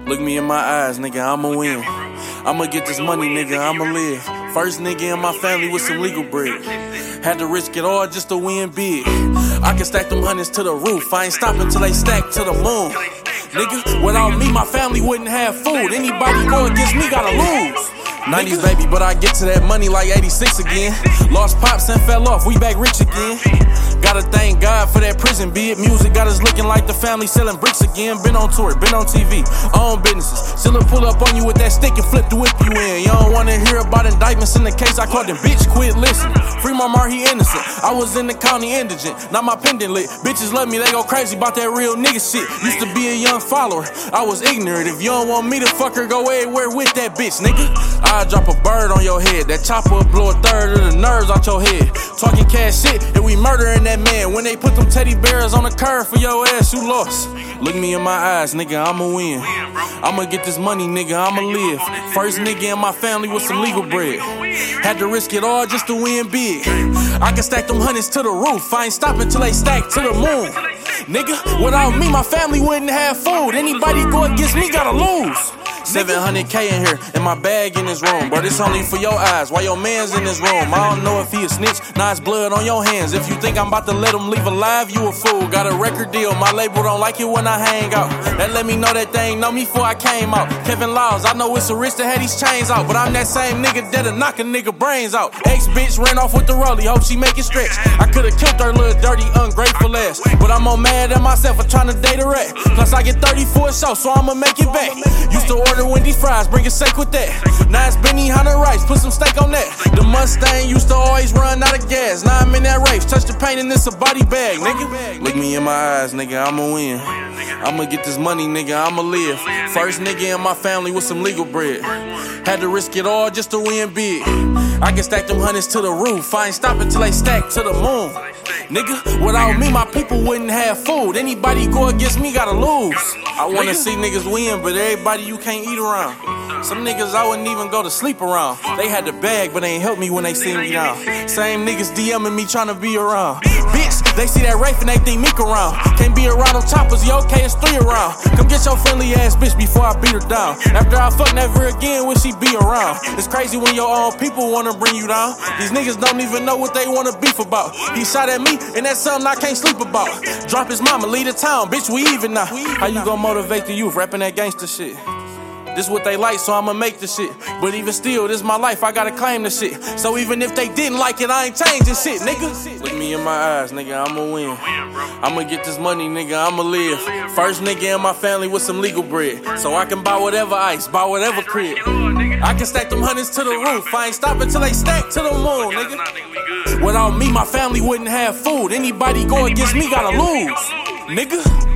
Look me in my eyes, nigga, I'ma win. I'ma get this money, nigga, I'ma live. First nigga in my family with some legal bread. Had to risk it all just to win big. I can stack them hundreds to the roof. I ain't stopping till they stack to the moon. Nigga, without me, my family wouldn't have food. Anybody go against me gotta lose. 90s baby, but I get to that money like 86 again. Lost pops and fell off, we back rich again. Gotta thank God for that prison bid. Music got us looking like the family selling bricks again. Been on tour, been on TV, own businesses. Still pull up on you with that stick and flip the whip you in. You don't wanna hear about indictments in the case I caught them. Bitch, quit listening. Free Marmar, he innocent. I was in the county indigent, not my pendant lit. Bitches love me, they go crazy about that real nigga shit. Used to be a young follower, I was ignorant. If you don't want me to fuck her, go everywhere with that bitch, nigga. I drop a bird on your head. That chopper blow a third of the nerves out your head. Talking cash shit, and we murdering that man. When they put them teddy bears on the curb for your ass, you lost. Look me in my eyes, nigga, I'ma win. I'ma get this money, nigga, I'ma live. First nigga in my family with some legal bread. Had to risk it all just to win big. I can stack them hundreds to the roof. I ain't stopping till they stack to the moon. Nigga, without me, my family wouldn't have food. Anybody go against me gotta lose. 700K in here, and my bag in this room. Bro, this only for your eyes, while your man's in this room. I don't know if he a snitch, now it's blood on your hands. If you think I'm about to let him leave alive, you a fool. Got a record deal, my label don't like it when I hang out. That let me know that they ain't know me before I came out. Kevin Laws, I know it's a risk to have these chains out, but I'm that same nigga that'll knock a nigga brains out. Ex-bitch ran off with the rollie, hope she make it stretch. I could've killed her little dirty, ungrateful ass, but I'm more mad at myself for trying to date a rat. Plus I get 34 shows, so I'ma make it back. Used to order Wendy's fries, bring it steak with that. Now it's Benihana rice, put some steak on that. The Mustang used to always run out of gas. Now I'm in that race, touch the paint and it's a body bag, nigga. Look me in my eyes, nigga, I'ma win. I'ma get this money, nigga, I'ma live. First nigga in my family with some legal bread. Had to risk it all just to win big. I can stack them hundreds to the roof. I ain't stopping till they stack to the moon. Nigga, without me, my people wouldn't have food. Anybody go against me gotta lose. I wanna see niggas win, but everybody you can't eat around. Some niggas I wouldn't even go to sleep around. They had the bag, but they ain't help me when they see me down. Same niggas DMing me tryna be around. Bitch, they see that Rafe and they think Meek around. Can't be around on choppers, you okay, it's 3 around. Come get your friendly ass bitch before I beat her down. After I fuck never again will she be around. It's crazy when your own people wanna bring you down. These niggas don't even know what they wanna beef about. He shot at me, and that's something I can't sleep about. Drop his mama, leave the town, bitch, we even now. How you gon' motivate the youth rapping that gangster shit? This what they like, so I'ma make the shit. But even still, this my life, I gotta claim the shit. So even if they didn't like it, I ain't changing shit, nigga. Look me in my eyes, nigga, I'ma win. I'ma get this money, nigga, I'ma live. First nigga in my family with some legal bread. So I can buy whatever ice, buy whatever crib. I can stack them hundreds to the roof. I ain't stopping till they stack to the moon, nigga. Without me, my family wouldn't have food. Anybody go against me gotta lose, nigga.